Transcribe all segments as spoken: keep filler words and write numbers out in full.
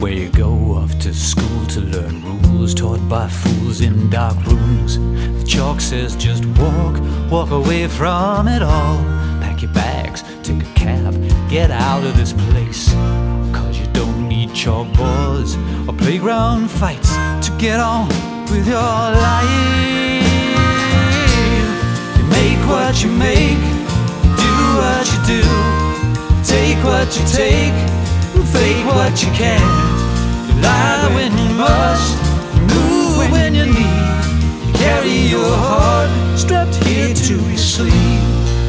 where you go off to school to learn rules taught by fools in dark rooms. The chalk says just walk, walk away from it all. Pack your bags, take a cab, get out of this place. Cause you don't need chalkboards or playground fights to get on with your life. You make what you make, do what you do, take what you take, fake what you can't. You lie when you must, move when you need. You carry your heart strapped here to your sleeve.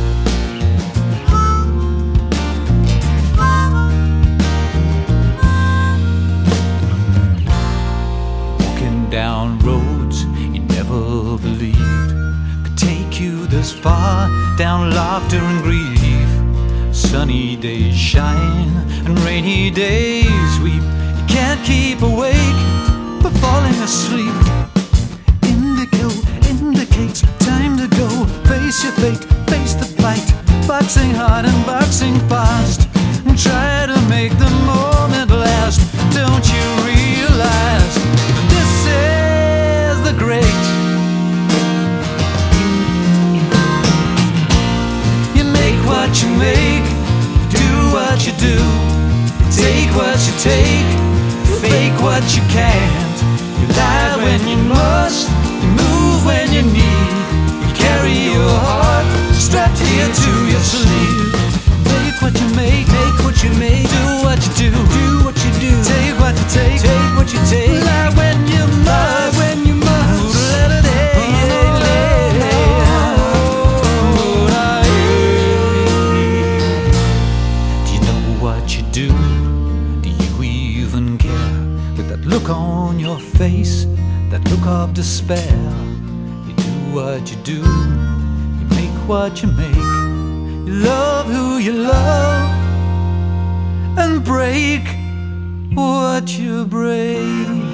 Walking down roads you never believed could take you this far, down laughter and grief. Sunny days shine and rainy days weep. You can't keep awake but falling asleep. Indigo indicates time to go. Face your fate, face the fight. Boxing hard and boxing fast, and try to make the moment last. Don't you realize that this is the great? You make what you make, do what you do, take what you take, fake what you can't. You lie when you must, you move when you need. You carry your heart strapped here to your sleeve. Make what you make, make what you make, do what you do, do what you do, take what you take, take what you take. Lie when you must, when you must. Do, do you even care? With that look on your face, that look of despair. You do what you do, you make what you make. You love who you love, and break what you break.